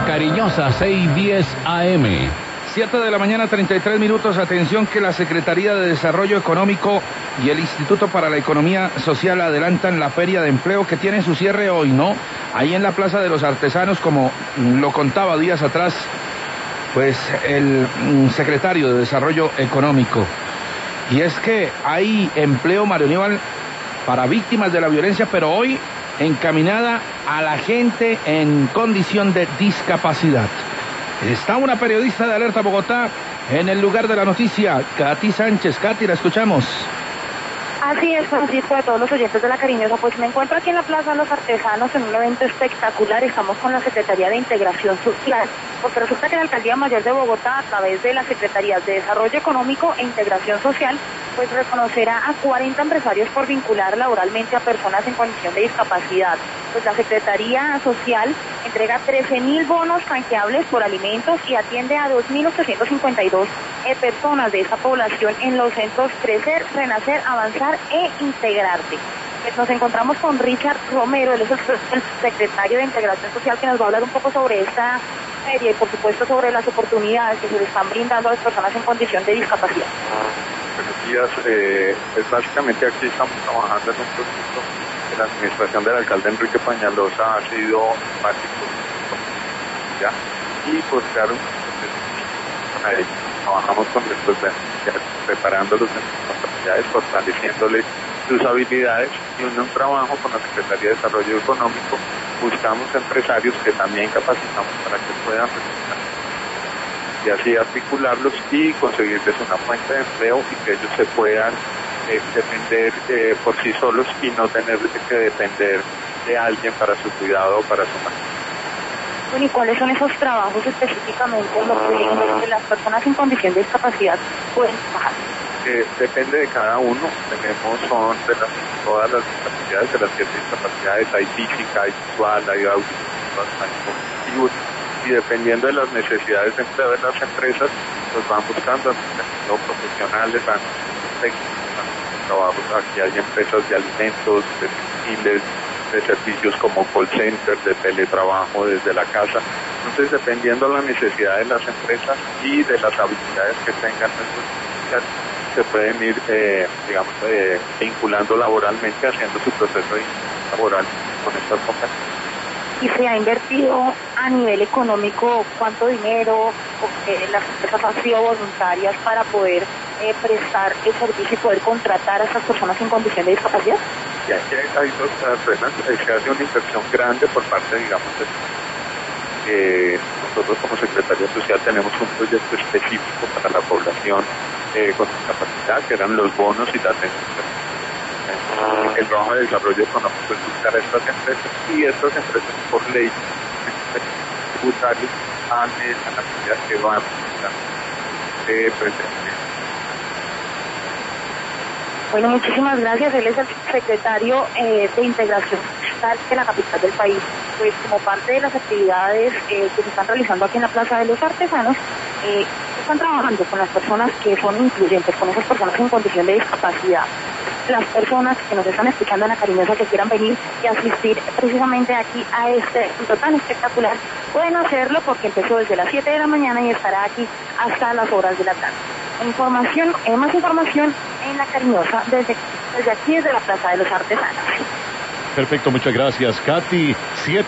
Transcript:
La Cariñosa, 6:10 AM. 7 de la mañana, 33 minutos. Atención que la Secretaría de Desarrollo Económico y el Instituto para la Economía Social adelantan la Feria de Empleo que tiene su cierre hoy, ¿no? Ahí en la Plaza de los Artesanos, como lo contaba días atrás, pues el secretario de Desarrollo Económico. Y es que hay empleo, Mario Aníbal, para víctimas de la violencia, pero hoy encaminada a la gente en condición de discapacidad. Está una periodista de Alerta Bogotá en el lugar de la noticia, Katy Sánchez. Katy, la escuchamos. Así es, Francisco, de todos los oyentes de La Cariñosa, pues me encuentro aquí en la Plaza de los Artesanos en un evento espectacular. Estamos con la Secretaría de Integración Social, porque resulta que la Alcaldía Mayor de Bogotá, a través de las Secretarías de Desarrollo Económico e Integración Social, pues reconocerá a 40 empresarios por vincular laboralmente a personas en condición de discapacidad. Pues la Secretaría Social entrega 13.000 bonos canjeables por alimentos y atiende a 2.852 personas de esa población en los centros Crecer, Renacer, Avanzar e Integrarte. Pues nos encontramos con Richard Romero, él es el secretario de Integración Social, que nos va a hablar un poco sobre esta feria y por supuesto sobre las oportunidades que se le están brindando a las personas en condición de discapacidad. Buenos días, pues básicamente aquí estamos trabajando en un proyecto que la administración del alcalde Enrique Peñalosa ha sido básico, ¿ya? Y pues claro, trabajamos con nuestros beneficiarios, preparándolos en sus capacidades, fortaleciéndoles sus habilidades, y en un trabajo con la Secretaría de Desarrollo Económico buscamos empresarios que también capacitamos para que puedan realizar y así articularlos y conseguirles una fuente de empleo y que ellos se puedan depender por sí solos y no tener que depender de alguien para su cuidado o para su manejo. Bueno, ¿y cuáles son esos trabajos específicamente en los que las personas en condición de discapacidad pueden trabajar? Depende de cada uno. Son de todas las discapacidades, de las 7 discapacidades, hay física, hay visual, hay auditiva, hay cognitivos, y dependiendo de las necesidades de empleo de las empresas, pues van buscando profesionales, van técnicos, trabajos. Aquí hay empresas de alimentos, de textiles, de servicios como call center, de teletrabajo desde la casa. Entonces, dependiendo de la necesidad de las empresas y de las habilidades que tengan nuestros, se pueden ir, vinculando laboralmente, haciendo su proceso laboral con estas compañías. ¿Y se ha invertido a nivel económico cuánto dinero? Las empresas han sido voluntarias para poder prestar el servicio y poder contratar a estas personas en condición de discapacidad. Y aquí hay dos personas, se hace una inversión grande por parte, digamos, nosotros como Secretaría Social tenemos un proyecto específico para la población con discapacidad, que eran los bonos y las el trabajo de desarrollo económico es buscar a estas empresas, y estas empresas por ley tributarios a la actividad que van presente. Bueno, muchísimas gracias. Él es el secretario de Integración Social de la capital del país. Pues como parte de las actividades que se están realizando aquí en la Plaza de los Artesanos, están trabajando con las personas que son incluyentes, con esas personas en condición de discapacidad. Las personas que nos están escuchando en La Cariñosa, que quieran venir y asistir precisamente aquí a este evento tan espectacular, pueden hacerlo porque empezó desde las 7 de la mañana y estará aquí hasta las horas de la tarde. Más información en La Cariñosa desde aquí, desde la Plaza de los Artesanos. Perfecto, muchas gracias, Katy.